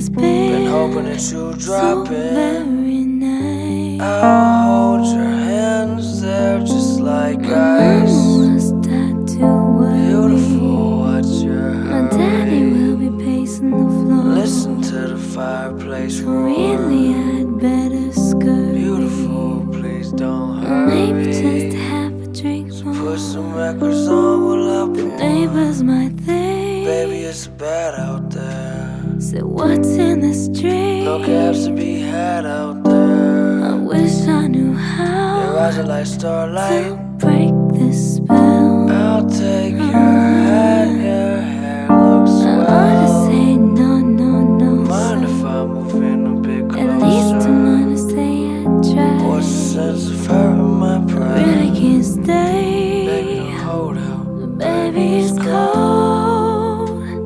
has been hoping that you drop so in. very nice. I'll hold your hands, they're just like ice. Mama was tattooed worried. Beautiful, what's your My daddy will be pacing the floor. Listen to the fireplace So roar. really I'd better skirt. Beautiful, please don't Maybe just hurry. have a drink more. Put some records on while I The pour. neighbors might think, Baby, it's bad out there. say what's in this drink? No cabs to be had out there. I wish I knew Your how eyes are like starlight. to break this spell. I'll take your hat, your hair looks I ought to swell. say no, no, no. Mind if I move in a bit At least closer? I'm gonna say I tried. What's the sense of hurting my I pride? really can't stay. Baby, don't hold out. Baby, it's cold.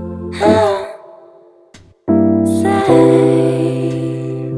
Say,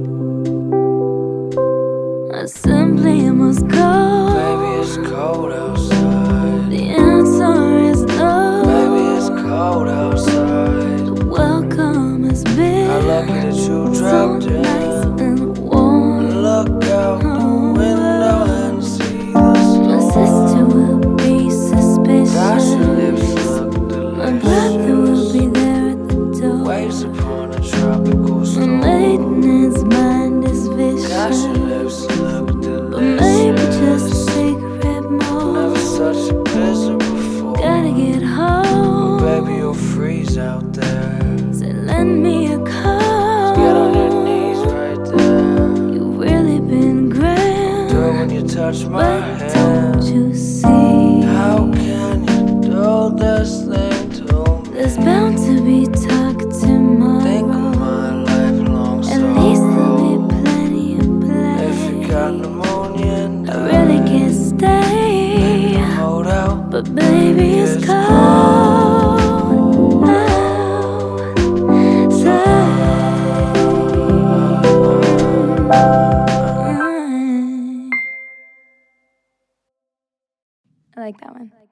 I simply must go. Baby, it's cold outside. The answer is no. Baby, it's cold outside. The welcome has been How lucky that you so dropped in. nice and warm. Look out the window and see the My sister storm. will be suspicious. Gosh, your lips look My brother will delicious. be there at the door. Waves upon a tropical My storm. maiden's mind is Gosh, your vicious. lips look But maybe just a delicious. cigarette more. Never such a blizzard before. Gotta get home. Baby, you'll freeze out there. Say lend me a call. Get on your knees right there. You've really been grand. Girl, when you touch my But don't hand, you see? how can you do this thing to me? There's bound to be talk tomorrow. Think of my lifelong At least there'll be sorrow. plenty of play. If you got pneumonia and I really can't Baby, stay. hold out. But baby, it's It's cold. I like that one.